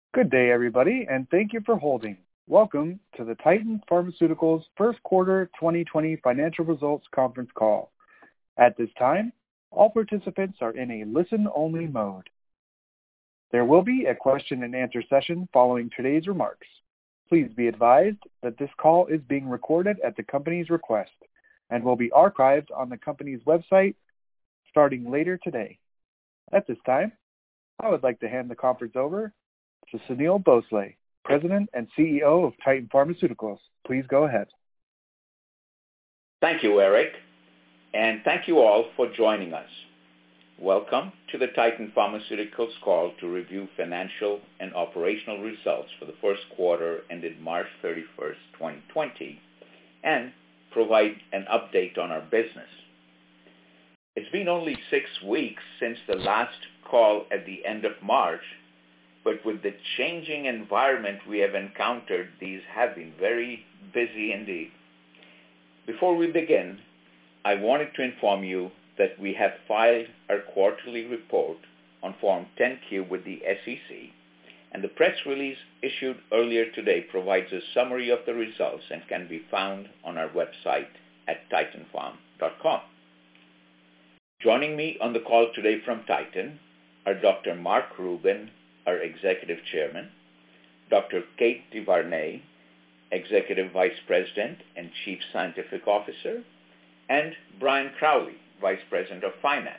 Good day, everybody, and thank you for holding. Welcome to the Titan Pharmaceuticals First Quarter 2020 Financial Results Conference Call. At this time, all participants are in a listen-only mode. There will be a question-and-answer session following today's remarks. Please be advised that this call is being recorded at the company's request and will be archived on the company's website starting later today. At this time, I would like to hand the conference over to Sunil Bhosle, President and CEO of Titan Pharmaceuticals. Please go ahead. Thank you, Eric, and thank you all for joining us. Welcome to the Titan Pharmaceuticals call to review financial and operational results for the first quarter ended March 31st, 2020, and provide an update on our business. It's been only 6 weeks since the last call at the end of March, but with the changing environment we have encountered, these have been very busy indeed. Before we begin, I wanted to inform you that we have filed our quarterly report on Form 10-Q with the SEC, and the press release issued earlier today provides a summary of the results and can be found on our website at titanpharm.com. Joining me on the call today from Titan are Dr. Mark Rubin, our Executive Chairman, Dr. Kate DeVarnay, Executive Vice President and Chief Scientific Officer, and Brian Crowley, Vice President of Finance.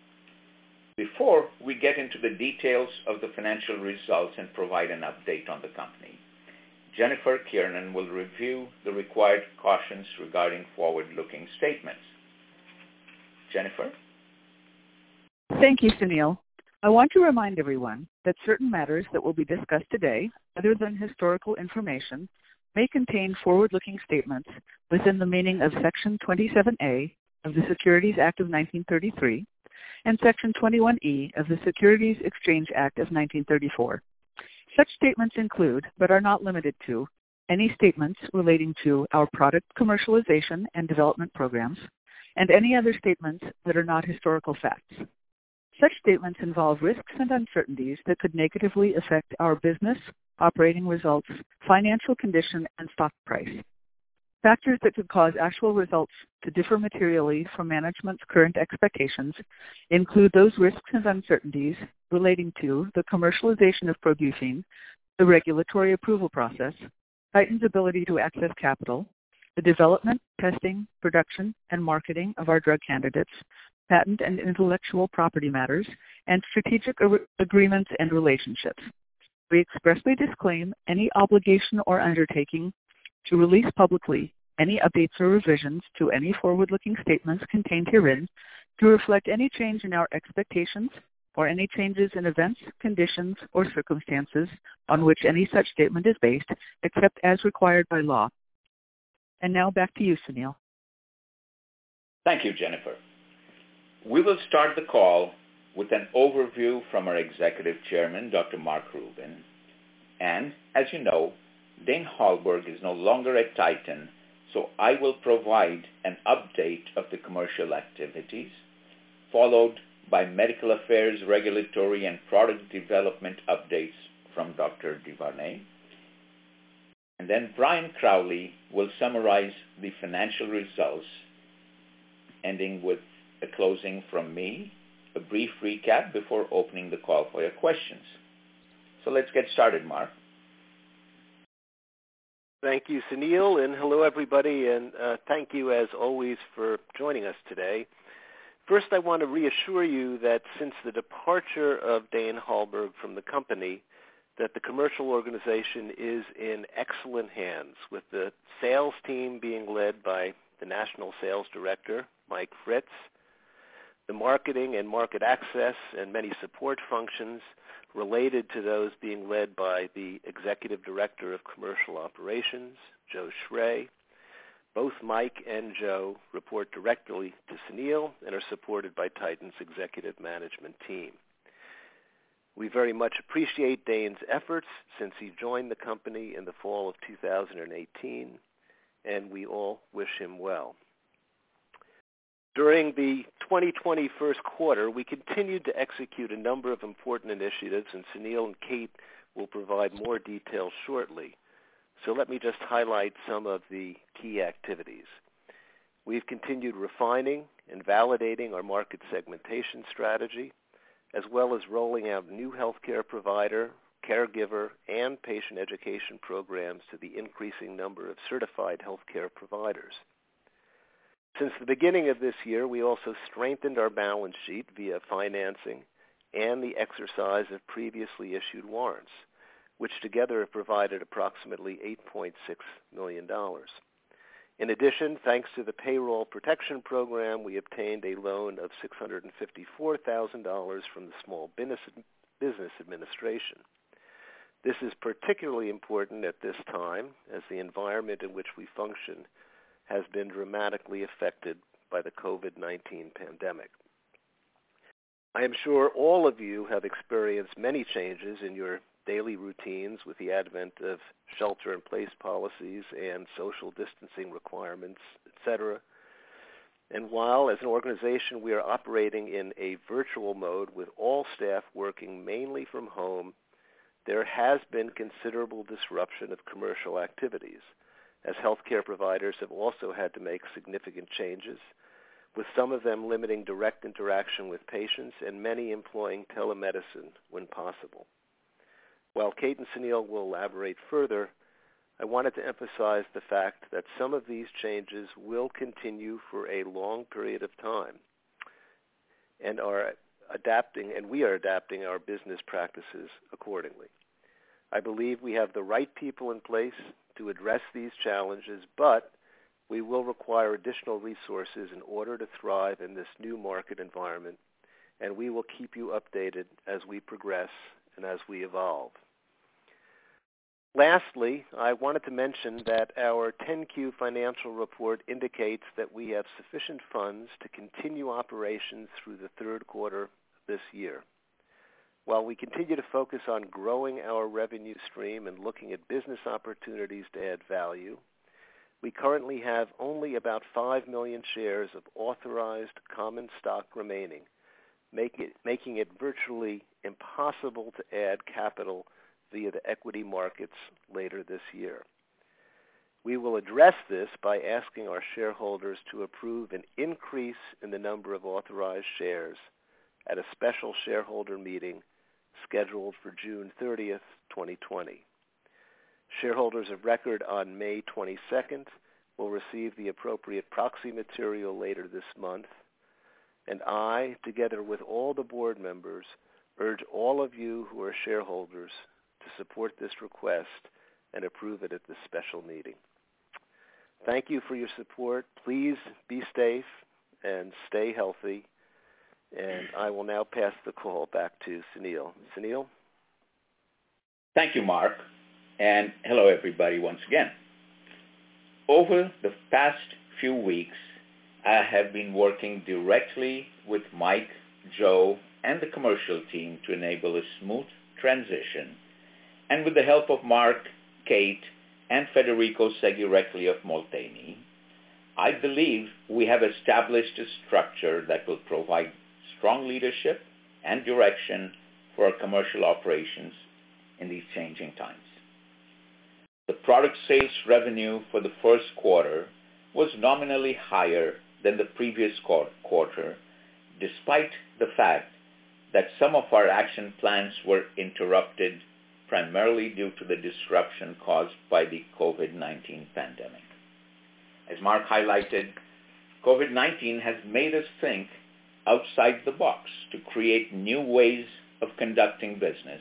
Before we get into the details of the financial results and provide an update on the company, Jennifer Kiernan will review the required cautions regarding forward-looking statements. Jennifer? Thank you, Sunil. I want to remind everyone that certain matters that will be discussed today, other than historical information, may contain forward-looking statements within the meaning of Section 27A of the Securities Act of 1933 and Section 21E of the Securities Exchange Act of 1934. Such statements include, but are not limited to, any statements relating to our product commercialization and development programs, and any other statements that are not historical facts. Such statements involve risks and uncertainties that could negatively affect our business, operating results, financial condition, and stock price. Factors that could cause actual results to differ materially from management's current expectations include those risks and uncertainties relating to the commercialization of Probufin, the regulatory approval process, Titan's ability to access capital, the development, testing, production, and marketing of our drug candidates, patent and intellectual property matters, and strategic agreements and relationships. We expressly disclaim any obligation or undertaking to release publicly any updates or revisions to any forward-looking statements contained herein to reflect any change in our expectations or any changes in events, conditions, or circumstances on which any such statement is based, except as required by law. And now back to you, Sunil. Thank you, Jennifer. We will start the call with an overview from our Executive Chairman, Dr. Mark Rubin. And, as you know, Dane Hallberg is no longer at Titan, so I will provide an update of the commercial activities, followed by medical affairs, regulatory, and product development updates from Dr. DeVarnay. And then Brian Crowley will summarize the financial results, ending with a closing from me, a brief recap before opening the call for your questions. So let's get started, Mark. Thank you, Sunil, and hello, everybody, and thank you, as always, for joining us today. First, I want to reassure you that since the departure of Dane Hallberg from the company, that the commercial organization is in excellent hands, with the sales team being led by the National Sales Director, Mike Fritz, the marketing and market access and many support functions related to those being led by the Executive Director of Commercial Operations, Joe Schrey. Both Mike and Joe report directly to Sunil and are supported by Titan's executive management team. We very much appreciate Dane's efforts since he joined the company in the fall of 2018, and we all wish him well. During the 2020 first quarter, we continued to execute a number of important initiatives, and Sunil and Kate will provide more details shortly. So let me just highlight some of the key activities. We've continued refining and validating our market segmentation strategy, as well as rolling out new healthcare provider, caregiver, and patient education programs to the increasing number of certified healthcare providers. Since the beginning of this year, we also strengthened our balance sheet via financing and the exercise of previously issued warrants, which together have provided approximately $8.6 million. In addition, thanks to the Payroll Protection Program, we obtained a loan of $654,000 from the Small Business Administration. This is particularly important at this time, as the environment in which we function has been dramatically affected by the COVID-19 pandemic. I am sure all of you have experienced many changes in your daily routines with the advent of shelter-in-place policies and social distancing requirements, etc. And while, as an organization, we are operating in a virtual mode with all staff working mainly from home, there has been considerable disruption of commercial activities, as healthcare providers have also had to make significant changes, with some of them limiting direct interaction with patients and many employing telemedicine when possible. While Kate and Sunil will elaborate further, I wanted to emphasize the fact that some of these changes will continue for a long period of time, and we are adapting our business practices accordingly. I believe we have the right people in place to address these challenges, but we will require additional resources in order to thrive in this new market environment, and we will keep you updated as we progress and as we evolve. Lastly, I wanted to mention that our 10Q financial report indicates that we have sufficient funds to continue operations through the third quarter of this year. While we continue to focus on growing our revenue stream and looking at business opportunities to add value, we currently have only about 5 million shares of authorized common stock remaining, making it virtually impossible to add capital via the equity markets later this year. We will address this by asking our shareholders to approve an increase in the number of authorized shares at a special shareholder meeting scheduled for June 30th, 2020. Shareholders of record on May 22nd will receive the appropriate proxy material later this month, and I, together with all the board members, urge all of you who are shareholders to support this request and approve it at this special meeting. Thank you for your support. Please be safe and stay healthy. And I will now pass the call back to Sunil. Sunil? Thank you, Mark. And hello, everybody, once again. Over the past few weeks, I have been working directly with Mike, Joe, and the commercial team to enable a smooth transition. And with the help of Mark, Kate, and Federico Segurecli of Molteni, I believe we have established a structure that will provide strong leadership and direction for our commercial operations in these changing times. The product sales revenue for the first quarter was nominally higher than the previous quarter, despite the fact that some of our action plans were interrupted primarily due to the disruption caused by the COVID-19 pandemic. As Mark highlighted, COVID-19 has made us think outside the box to create new ways of conducting business.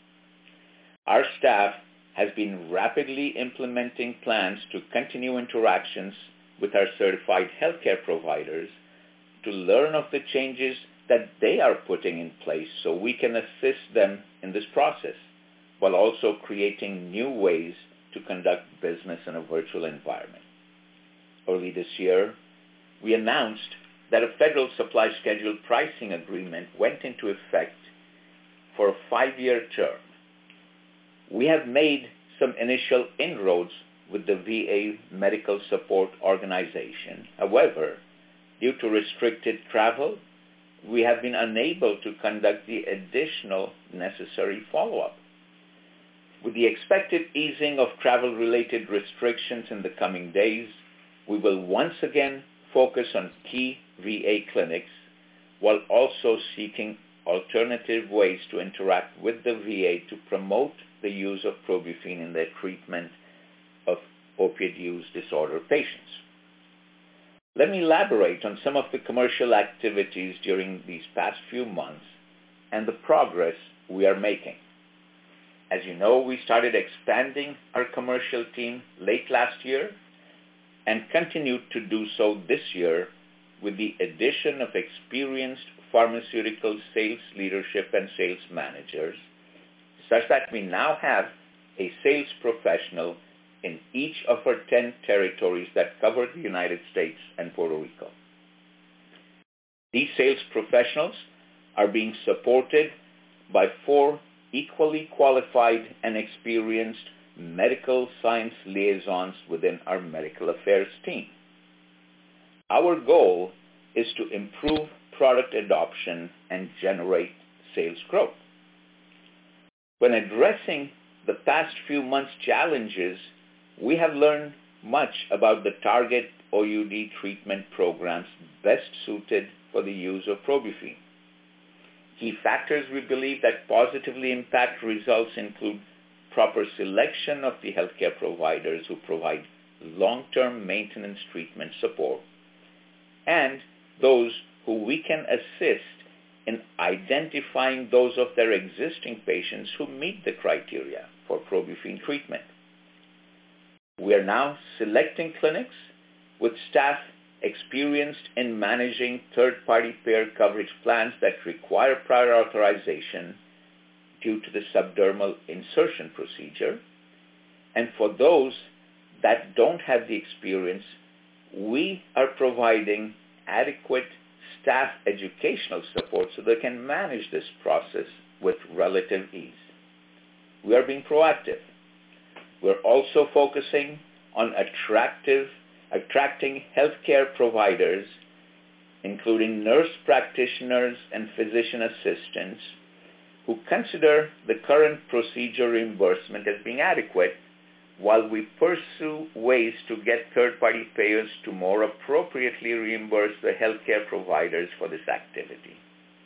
Our staff has been rapidly implementing plans to continue interactions with our certified healthcare providers to learn of the changes that they are putting in place so we can assist them in this process, while also creating new ways to conduct business in a virtual environment. Early this year, we announced that a federal supply schedule pricing agreement went into effect for a 5-year term. We have made some initial inroads with the VA Medical Support Organization. However, due to restricted travel, we have been unable to conduct the additional necessary follow-up. With the expected easing of travel-related restrictions in the coming days, we will once again focus on key VA clinics while also seeking alternative ways to interact with the VA to promote the use of Probufin in their treatment of opioid use disorder patients. Let me elaborate on some of the commercial activities during these past few months and the progress we are making. As you know, we started expanding our commercial team late last year and continued to do so this year with the addition of experienced pharmaceutical sales leadership and sales managers, such that we now have a sales professional in each of our 10 territories that cover the United States and Puerto Rico. These sales professionals are being supported by 4 equally qualified and experienced medical science liaisons within our medical affairs team. Our goal is to improve product adoption and generate sales growth. When addressing the past few months' challenges, we have learned much about the target OUD treatment programs best suited for the use of Probufin. Key factors we believe that positively impact results include proper selection of the healthcare providers who provide long-term maintenance treatment support, and those who we can assist in identifying those of their existing patients who meet the criteria for Probufin treatment. We are now selecting clinics with staff experienced in managing third-party payer coverage plans that require prior authorization due to the subdermal insertion procedure. And for those that don't have the experience, we are providing adequate staff educational support so they can manage this process with relative ease. We are being proactive. We're also focusing on attracting healthcare providers, including nurse practitioners and physician assistants, who consider the current procedure reimbursement as being adequate while we pursue ways to get third-party payers to more appropriately reimburse the healthcare providers for this activity.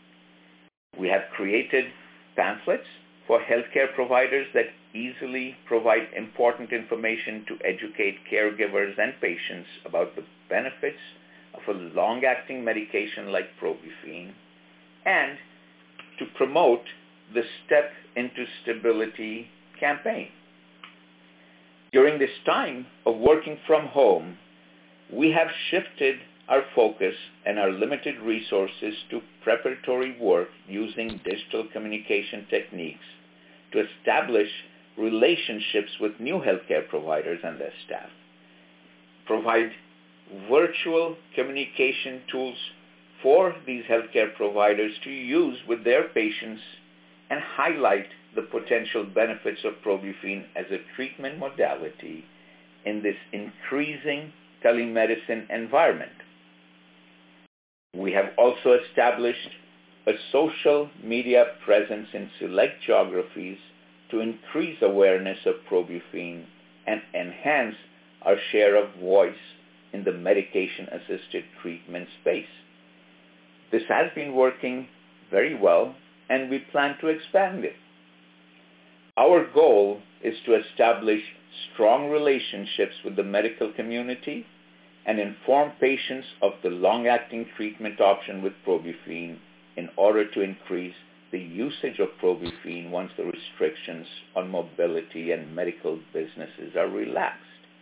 We have created pamphlets for healthcare providers that easily provide important information to educate caregivers and patients about the benefits of a long-acting medication like Probufin, and to promote the Step into Stability campaign. During this time of working from home, we have shifted our focus and our limited resources to preparatory work using digital communication techniques to establish relationships with new healthcare providers and their staff, provide virtual communication tools for these healthcare providers to use with their patients, and highlight the potential benefits of Probufin as a treatment modality in this increasing telemedicine environment. We have also established a social media presence in select geographies to increase awareness of Probufin and enhance our share of voice in the medication-assisted treatment space. This has been working very well, and we plan to expand it. Our goal is to establish strong relationships with the medical community and inform patients of the long-acting treatment option with Probufin in order to increase the usage of Probufin once the restrictions on mobility and medical businesses are relaxed.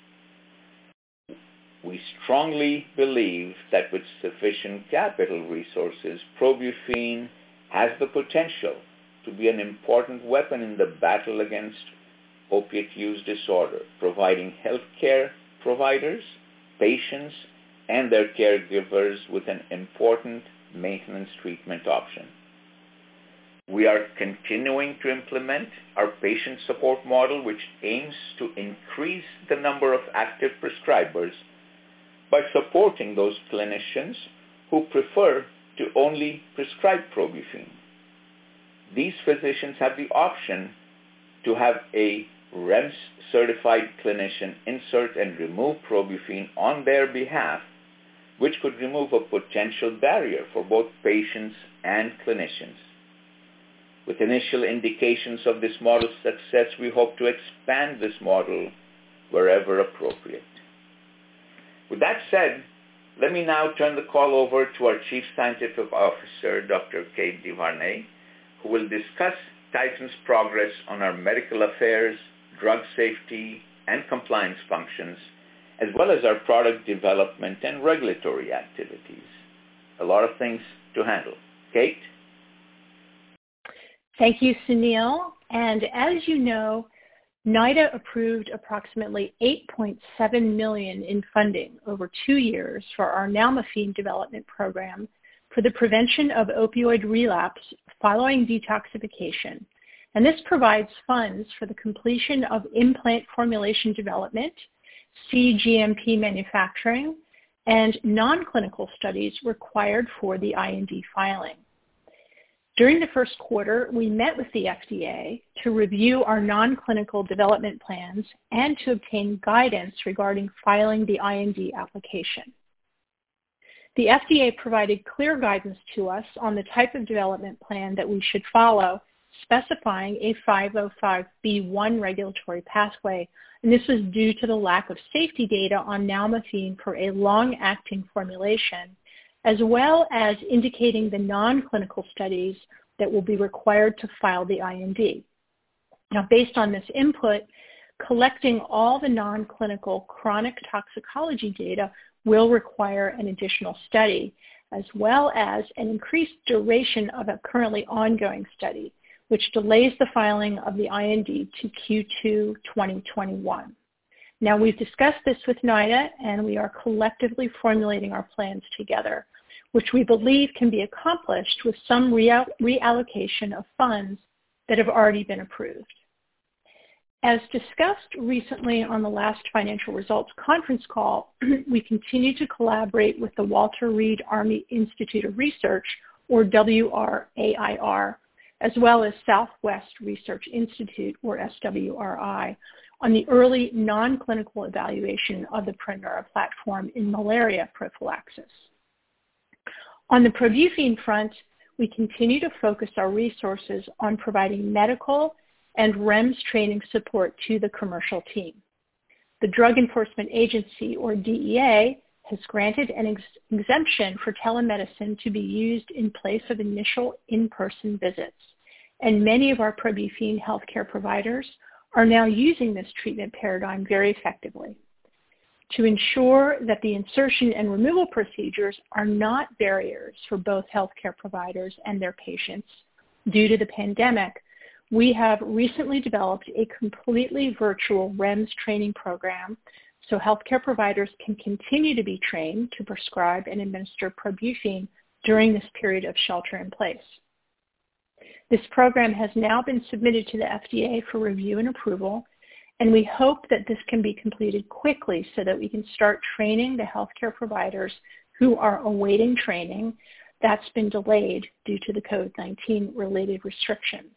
We strongly believe that with sufficient capital resources, Probufin has the potential to be an important weapon in the battle against opiate use disorder, providing healthcare providers, patients, and their caregivers with an important maintenance treatment option. We are continuing to implement our patient support model, which aims to increase the number of active prescribers by supporting those clinicians who prefer to only prescribe Probufin. These physicians have the option to have a REMS-certified clinician insert and remove Probufin on their behalf, which could remove a potential barrier for both patients and clinicians. With initial indications of this model's success, we hope to expand this model wherever appropriate. With that said, let me now turn the call over to our Chief Scientific Officer, Dr. Kate DeVarnay, who will discuss Titan's progress on our medical affairs, drug safety, and compliance functions, as well as our product development and regulatory activities. A lot of things to handle. Kate? Thank you, Sunil. And as you know, NIDA approved approximately $8.7 million in funding over 2 years for our nalmefene development program for the prevention of opioid relapse following detoxification. And this provides funds for the completion of implant formulation development, cGMP manufacturing, and non-clinical studies required for the IND filing. During the first quarter, we met with the FDA to review our non-clinical development plans and to obtain guidance regarding filing the IND application. The FDA provided clear guidance to us on the type of development plan that we should follow, specifying a 505(b)(1) regulatory pathway, and this was due to the lack of safety data on nalmefene for a long-acting formulation, as well as indicating the non-clinical studies that will be required to file the IND. Now, based on this input, collecting all the non-clinical chronic toxicology data will require an additional study, as well as an increased duration of a currently ongoing study, which delays the filing of the IND to Q2 2021. Now, we've discussed this with NIDA, and we are collectively formulating our plans together, which we believe can be accomplished with some reallocation of funds that have already been approved. As discussed recently on the last financial results conference call, we continue to collaborate with the Walter Reed Army Institute of Research, or WRAIR, as well as Southwest Research Institute, or SWRI, on the early non-clinical evaluation of the Prunera platform in malaria prophylaxis. On the Probufin front, we continue to focus our resources on providing medical and REMS training support to the commercial team. The Drug Enforcement Agency, or DEA, has granted an exemption for telemedicine to be used in place of initial in-person visits, and many of our Probufin healthcare providers are now using this treatment paradigm very effectively. To ensure that the insertion and removal procedures are not barriers for both healthcare providers and their patients due to the pandemic, we have recently developed a completely virtual REMS training program so healthcare providers can continue to be trained to prescribe and administer Probufin during this period of shelter in place. This program has now been submitted to the FDA for review and approval, and we hope that this can be completed quickly so that we can start training the healthcare providers who are awaiting training that's been delayed due to the COVID-19 related restrictions.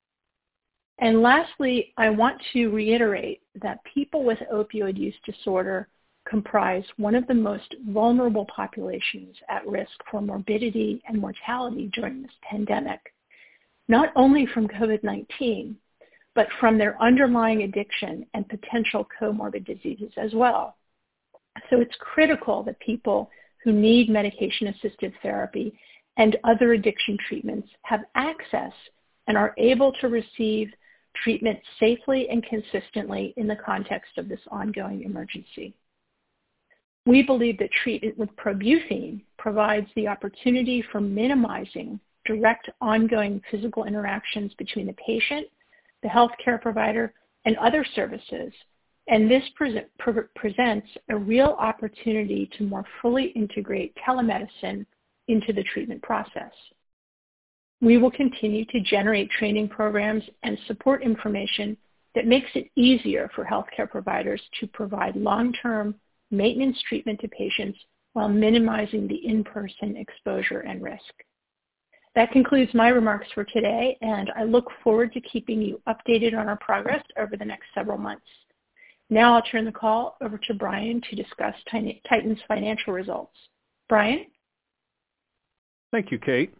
And lastly, I want to reiterate that people with opioid use disorder comprise one of the most vulnerable populations at risk for morbidity and mortality during this pandemic, not only from COVID-19, but from their underlying addiction and potential comorbid diseases as well. So it's critical that people who need medication-assisted therapy and other addiction treatments have access and are able to receive treatment safely and consistently in the context of this ongoing emergency. We believe that treatment with Probufin provides the opportunity for minimizing direct ongoing physical interactions between the patient, the healthcare provider, and other services, and this presents a real opportunity to more fully integrate telemedicine into the treatment process. We will continue to generate training programs and support information that makes it easier for healthcare providers to provide long-term maintenance treatment to patients while minimizing the in-person exposure and risk. That concludes my remarks for today, and I look forward to keeping you updated on our progress over the next several months. Now I'll turn the call over to Brian to discuss Titan's financial results. Brian? Thank you, Kate.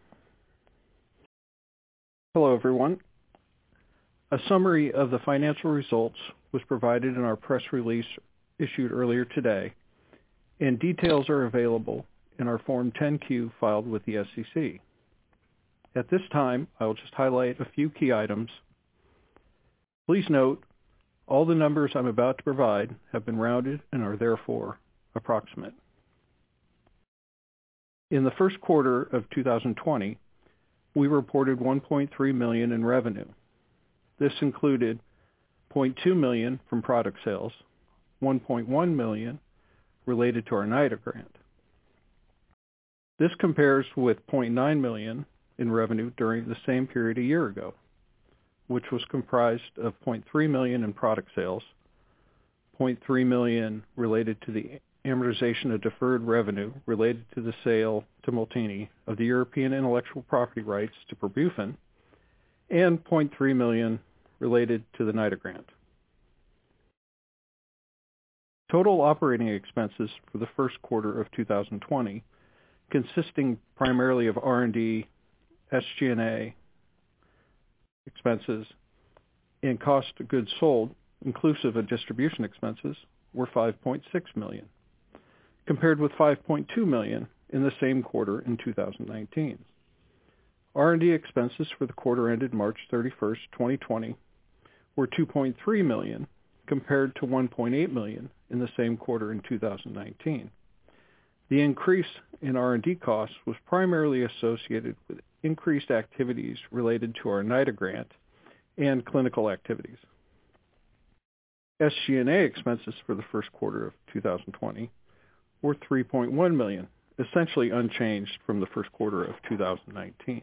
Hello, everyone. A summary of the financial results was provided in our press release issued earlier today, and details are available in our Form 10-Q filed with the SEC. At this time, I will just highlight a few key items. Please note, all the numbers I'm about to provide have been rounded and are therefore approximate. In the first quarter of 2020, we reported $1.3 million in revenue. This included $0.2 million from product sales, $1.1 million related to our NIDA grant. This compares with $0.9 million in revenue during the same period a year ago, which was comprised of $0.3 million in product sales, $0.3 million related to the amortization of deferred revenue related to the sale to Molteni of the European intellectual property rights to Probuphine, and $0.3 million related to the NIDA grant. Total operating expenses for the first quarter of 2020, consisting primarily of R&D, SG&A expenses, and cost of goods sold, inclusive of distribution expenses, were $5.6 million, compared with $5.2 million in the same quarter in 2019. R&D expenses for the quarter ended March 31st, 2020, were $2.3 million, compared to $1.8 million in the same quarter in 2019. The increase in R&D costs was primarily associated with increased activities related to our NIDA grant and clinical activities. SG&A expenses for the first quarter of 2020 were $3.1 million, essentially unchanged from the first quarter of 2019.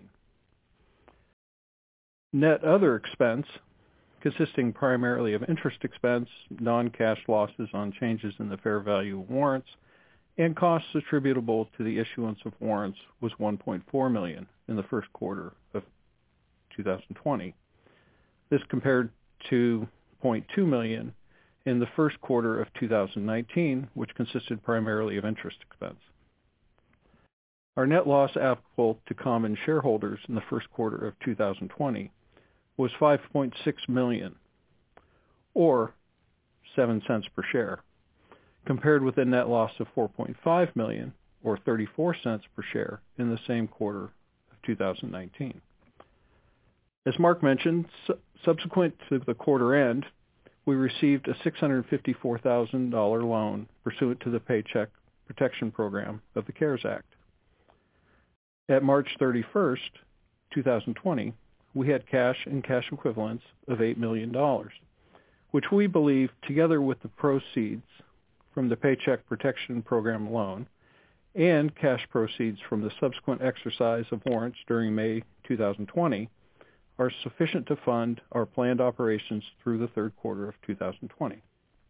Net other expense, consisting primarily of interest expense, non-cash losses on changes in the fair value of warrants, and costs attributable to the issuance of warrants, was $1.4 million in the first quarter of 2020. This compared to $0.2 million in the first quarter of 2019, which consisted primarily of interest expense. Our net loss applicable to common shareholders in the first quarter of 2020 was $5.6 million, or 7 cents per share, compared with a net loss of $4.5 million, or 34 cents per share, in the same quarter of 2019. As Mark mentioned, subsequent to the quarter end, we received a $654,000 loan pursuant to the Paycheck Protection Program of the CARES Act. At March 31st, 2020, we had cash and cash equivalents of $8 million, which we believe, together with the proceeds from the Paycheck Protection Program loan and cash proceeds from the subsequent exercise of warrants during May 2020, are sufficient to fund our planned operations through the third quarter of 2020.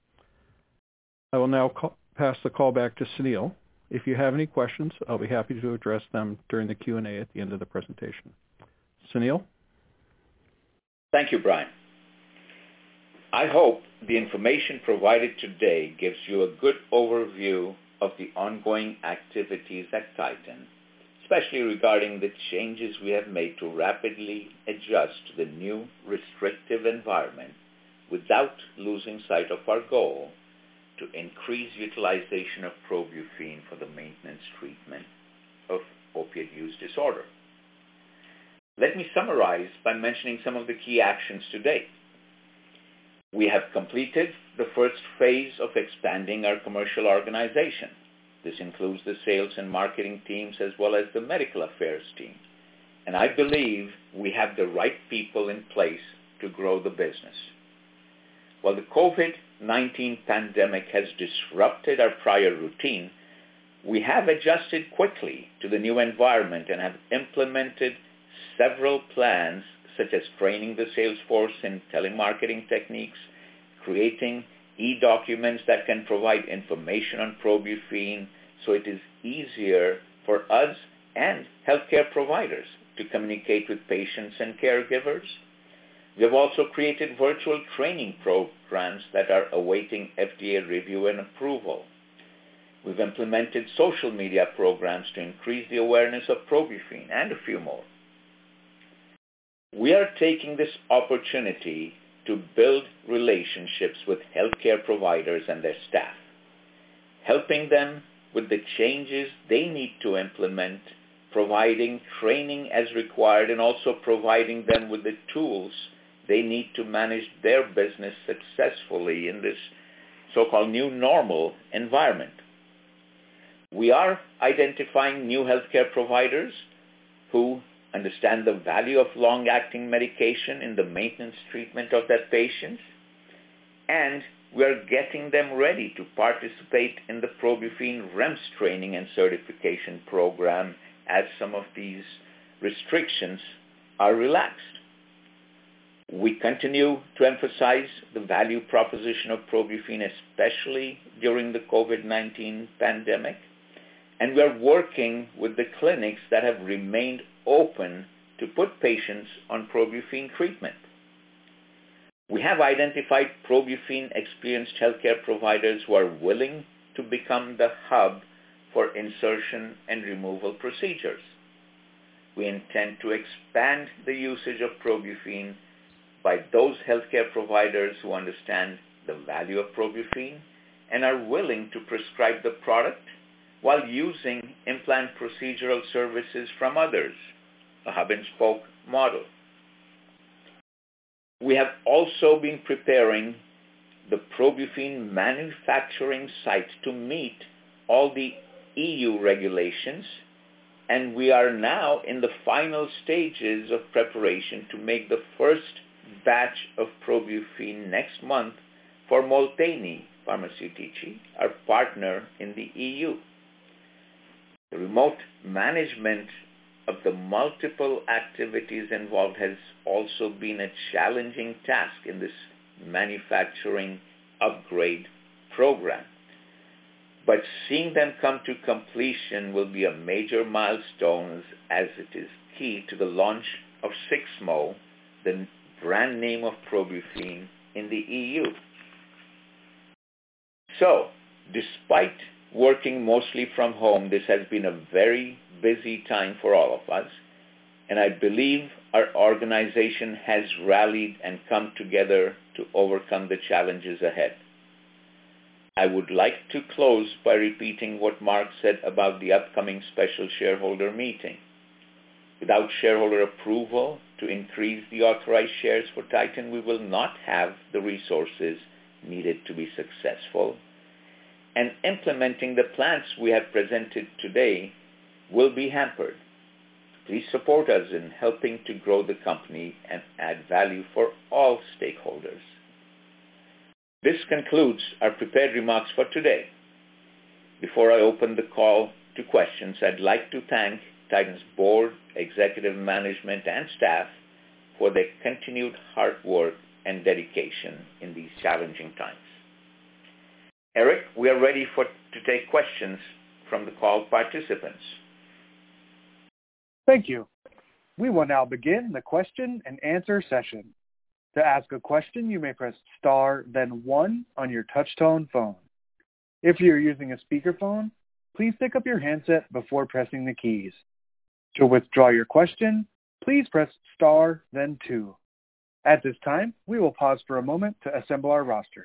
I will now pass the call back to Sunil. If you have any questions, I'll be happy to address them during the Q&A at the end of the presentation. Sunil? Thank you, Brian. I hope the information provided today gives you a good overview of the ongoing activities at Titan, especially regarding the changes we have made to rapidly adjust to the new restrictive environment without losing sight of our goal to increase utilization of Probuphine for the maintenance treatment of opioid use disorder. Let me summarize by mentioning some of the key actions to date. We have completed the first phase of expanding our commercial organization. This includes the sales and marketing teams as well as the medical affairs team. And I believe we have the right people in place to grow the business. While the COVID-19 pandemic has disrupted our prior routine, we have adjusted quickly to the new environment and have implemented several plans, such as training the sales force in telemarketing techniques, creating e-documents that can provide information on Probuphine, so it is easier for us and healthcare providers to communicate with patients and caregivers. We have also created virtual training programs that are awaiting FDA review and approval. We've implemented social media programs to increase the awareness of Probufin and a few more. We are taking this opportunity to build relationships with healthcare providers and their staff, helping them with the changes they need to implement, providing training as required, and also providing them with the tools they need to manage their business successfully in this so-called new normal environment. We are identifying new healthcare providers who understand the value of long-acting medication in the maintenance treatment of their patients, and we are getting them ready to participate in the Probufin REMS training and certification program as some of these restrictions are relaxed. We continue to emphasize the value proposition of Probufin, especially during the COVID-19 pandemic, and we are working with the clinics that have remained open to put patients on Probufin treatment. We have identified Probufin-experienced healthcare providers who are willing to become the hub for insertion and removal procedures. We intend to expand the usage of Probufin by those healthcare providers who understand the value of Probufin and are willing to prescribe the product while using implant procedural services from others, a hub-and-spoke model. We have also been preparing the Probufin manufacturing site to meet all the EU regulations, and we are now in the final stages of preparation to make the first batch of Probufin next month for Molteni Farmaceutici, our partner in the EU. The remote management of the multiple activities involved has also been a challenging task in this manufacturing upgrade program. But seeing them come to completion will be a major milestone, as it is key to the launch of Sixmo, the brand name of Probufin in the EU. So, despite working mostly from home, this has been a very busy time for all of us, and I believe our organization has rallied and come together to overcome the challenges ahead. I would like to close by repeating what Mark said about the upcoming special shareholder meeting. Without shareholder approval to increase the authorized shares for Titan, we will not have the resources needed to be successful, and implementing the plans we have presented today will be hampered. Please support us in helping to grow the company and add value for all stakeholders. This concludes our prepared remarks for today. Before I open the call to questions, I'd like to thank Titan's board, executive management, and staff for their continued hard work and dedication in these challenging times. Eric, we are ready to take questions from the call participants. Thank you. We will now begin the question and answer session. To ask a question, you may press star, then 1 on your touch-tone phone. If you're using a speakerphone, please pick up your handset before pressing the keys. To withdraw your question, please press star, then 2. At this time, we will pause for a moment to assemble our roster.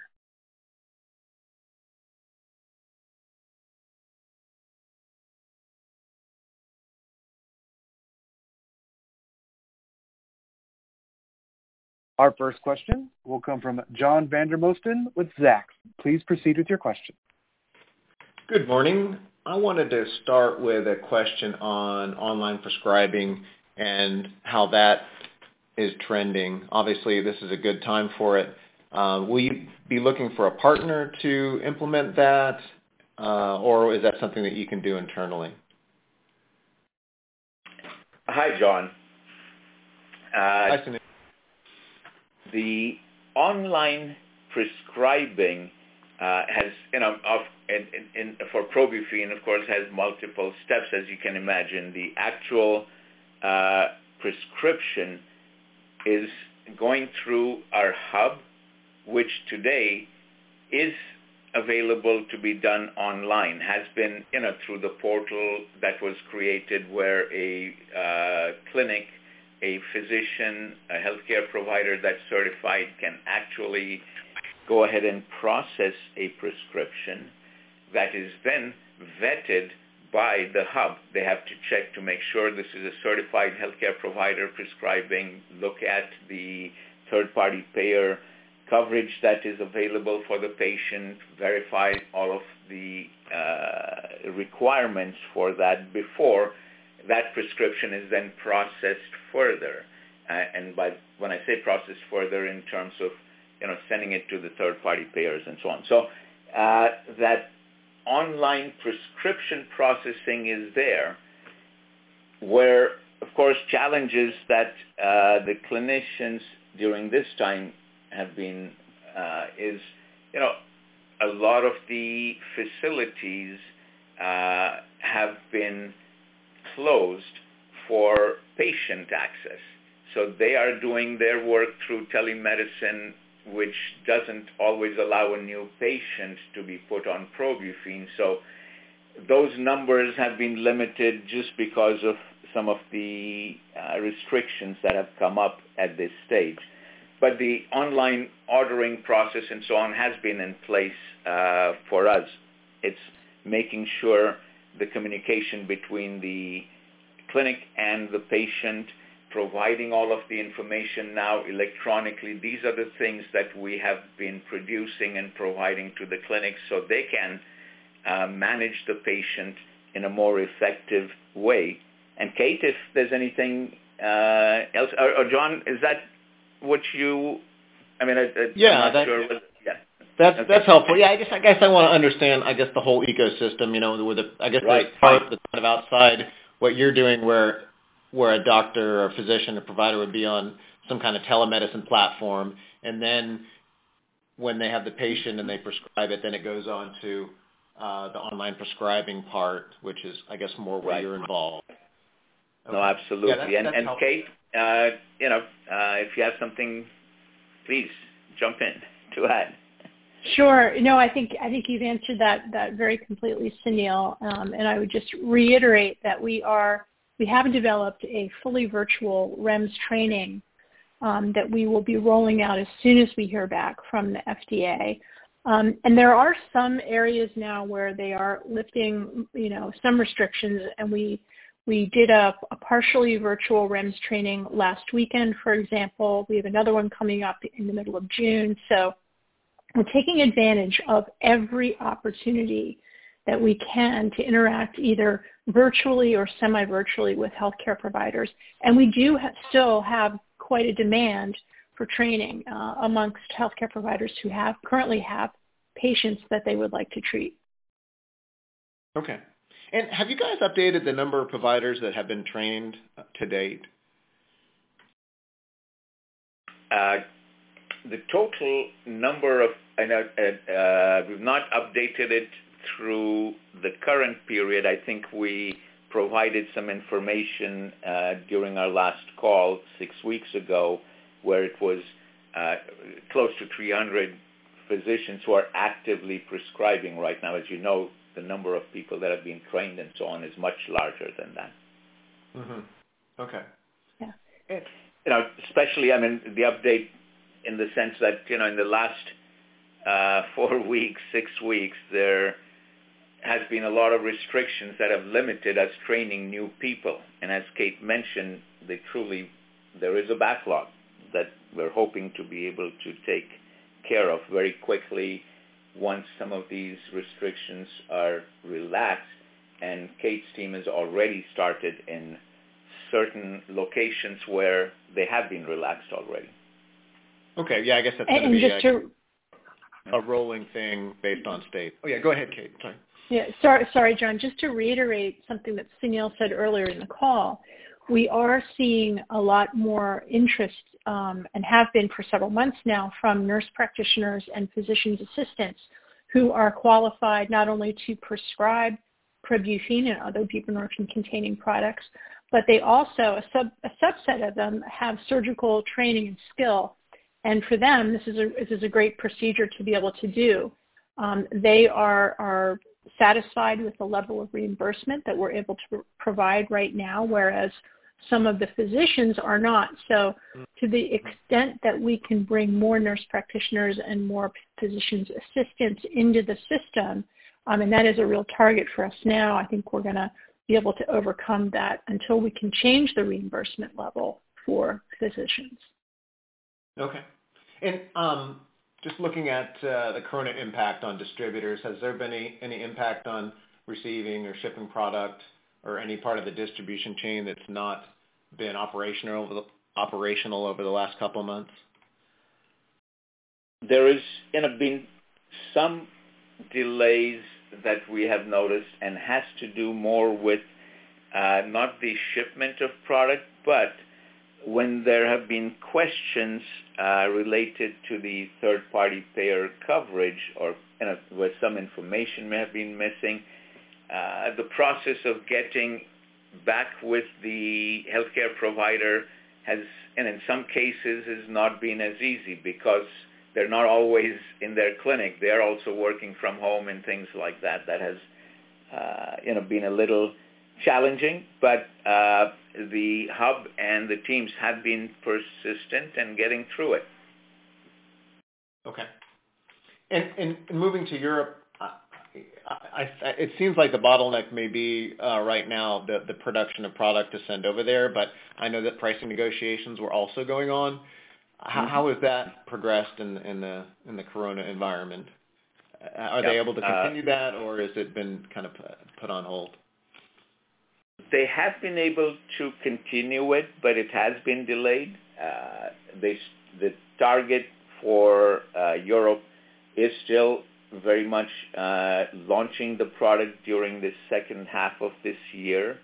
Our first question will come from John Vandermosten with Zacks. Please proceed with your question. Good morning. I wanted to start with a question on online prescribing and how that is trending. Obviously, this is a good time for it. Will you be looking for a partner to implement that, or is that something that you can do internally? Hi, John. Hi, Sunil. The online prescribing has, for Probufene, of course, has multiple steps, as you can imagine. The actual prescription is going through our hub, which today is available to be done online, has been, through the portal that was created where a clinic, a physician, a healthcare provider that's certified can actually go ahead and process a prescription that is then vetted by the hub. They have to check to make sure this is a certified healthcare provider prescribing, look at the third-party payer coverage that is available for the patient, verify all of the requirements for that before that prescription is then processed further. And when I say processed further in terms of sending it to the third-party payers and so on. So that online prescription processing is there, where, of course, challenges that the clinicians during this time have been is, a lot of the facilities have been closed for patient access. So they are doing their work through telemedicine, which doesn't always allow a new patient to be put on Probufene. So those numbers have been limited just because of some of the restrictions that have come up at this stage. But the online ordering process and so on has been in place for us. It's making sure the communication between the clinic and the patient, providing all of the information now electronically. These are the things that we have been producing and providing to the clinics so they can manage the patient in a more effective way. And Kate, if there's anything else, or John, is that what you? I'm not sure. That's helpful. Yeah, I guess I want to understand. I guess the whole ecosystem. With the part that's kind of outside what you're doing, where a doctor or a physician or provider would be on some kind of telemedicine platform, and then when they have the patient and they prescribe it, then it goes on to the online prescribing part, which is, I guess, more where you're involved. Okay. No, absolutely. Yeah, and Kate, if you have something, please jump in to add. Sure. No, I think you've answered that very completely, Sunil. And I would just reiterate that we have developed a fully virtual REMS training that we will be rolling out as soon as we hear back from the FDA. And there are some areas now where they are lifting, some restrictions, and we did a partially virtual REMS training last weekend, for example. We have another one coming up in the middle of June. So we're taking advantage of every opportunity that we can to interact either virtually or semi-virtually with healthcare providers. And we do still have quite a demand for training amongst healthcare providers who currently have patients that they would like to treat. Okay. And have you guys updated the number of providers that have been trained to date? The total number of, we've not updated it through the current period. I think we provided some information during our last call 6 weeks ago, where it was close to 300 physicians who are actively prescribing right now. As you know, the number of people that have been trained and so on is much larger than that. Mm-hmm. Okay. Yeah. Especially, the update in the sense that, in the last 4 weeks, 6 weeks, there has been a lot of restrictions that have limited us training new people. And as Kate mentioned, there is a backlog that we're hoping to be able to take care of very quickly once some of these restrictions are relaxed. And Kate's team has already started in certain locations where they have been relaxed already. Okay, yeah, I guess that's going to be a rolling thing based on state. Oh, yeah, go ahead, Kate. Sorry. Yeah, sorry, John. Just to reiterate something that Sunil said earlier in the call, we are seeing a lot more interest and have been for several months now from nurse practitioners and physician's assistants who are qualified not only to prescribe probufene and other buprenorphine-containing products, but they also, a subset of them, have surgical training and skill. And for them, this is a great procedure to be able to do. They are satisfied with the level of reimbursement that we're able to provide right now, whereas some of the physicians are not. So to the extent that we can bring more nurse practitioners and more physicians' assistants into the system, and that is a real target for us now, I think we're going to be able to overcome that until we can change the reimbursement level for physicians. Okay. And just looking at the corona impact on distributors, has there been any impact on receiving or shipping product or any part of the distribution chain that's not been operational over the last couple of months? There is been some delays that we have noticed, and has to do more with not the shipment of product, but when there have been questions related to the third-party payer coverage, or where some information may have been missing, the process of getting back with the healthcare provider has, and in some cases, has not been as easy because they're not always in their clinic. They're also working from home and things like that. That has, been a little challenging, but the hub and the teams have been persistent and getting through it. Okay. And moving to Europe, it seems like the bottleneck may be right now the production of product to send over there, but I know that pricing negotiations were also going on. How has that progressed in the corona environment? Are they able to continue that, or has it been kind of put on hold? They have been able to continue it, but it has been delayed. The target for Europe is still very much launching the product during the second half of this year.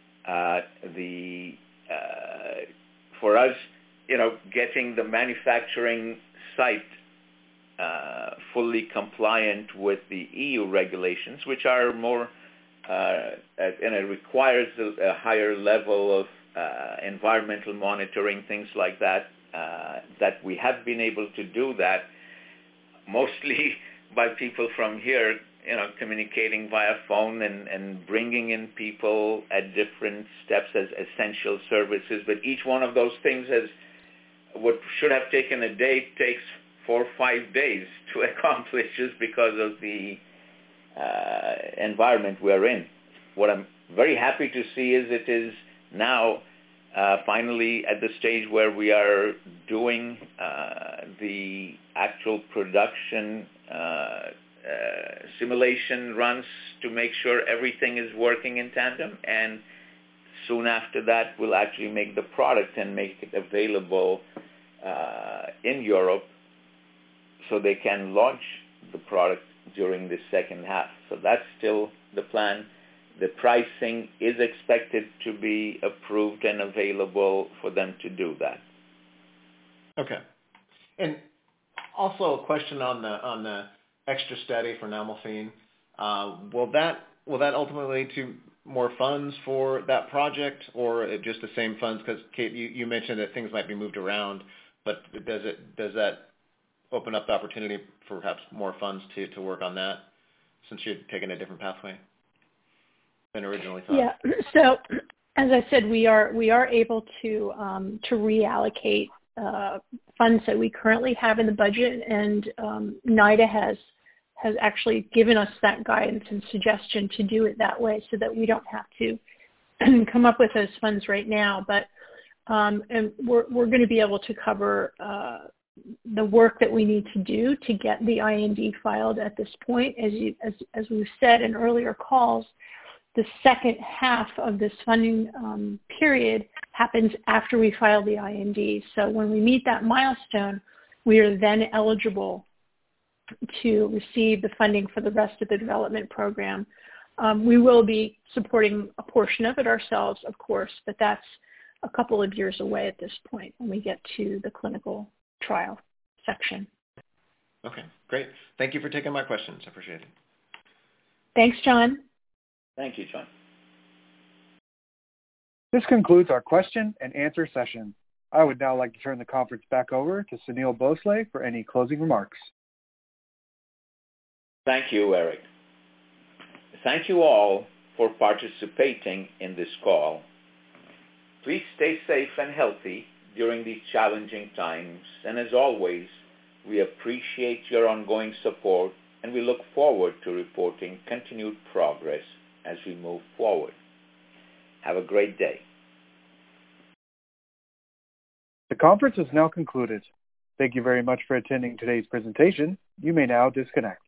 For us, getting the manufacturing site fully compliant with the EU regulations, which are more, and it requires a higher level of environmental monitoring, things like that, that we have been able to do that mostly by people from here, communicating via phone and bringing in people at different steps as essential services. But each one of those things what should have taken a day takes 4 or 5 days to accomplish just because of the environment we're in. What I'm very happy to see is it is now finally at the stage where we are doing the actual production simulation runs to make sure everything is working in tandem, and soon after that we'll actually make the product and make it available in Europe so they can launch the product during the second half. So that's still the plan. The pricing is expected to be approved and available for them to do that. Okay. And also a question on the extra study for nalmefene. Will that ultimately lead to more funds for that project, or just the same funds? Because Kate, you mentioned that things might be moved around, but does that open up the opportunity for perhaps more funds to work on that, since you're taking a different pathway than originally thought? Yeah. So as I said, we are able to reallocate funds that we currently have in the budget, and NIDA has actually given us that guidance and suggestion to do it that way, so that we don't have to come up with those funds right now. But and we're going to be able to cover the work that we need to do to get the IND filed at this point. As we've said in earlier calls, the second half of this funding period happens after we file the IND. So when we meet that milestone, we are then eligible to receive the funding for the rest of the development program. We will be supporting a portion of it ourselves, of course, but that's a couple of years away at this point when we get to the clinical trial section. Okay, great. Thank you for taking my questions. I appreciate it. Thanks, John. Thank you, John. This concludes our question and answer session. I would now like to turn the conference back over to Sunil Bhosle for any closing remarks. Thank you, Eric. Thank you all for participating in this call. Please stay safe and healthy during these challenging times, and as always, we appreciate your ongoing support, and we look forward to reporting continued progress as we move forward. Have a great day. The conference is now concluded. Thank you very much for attending today's presentation. You may now disconnect.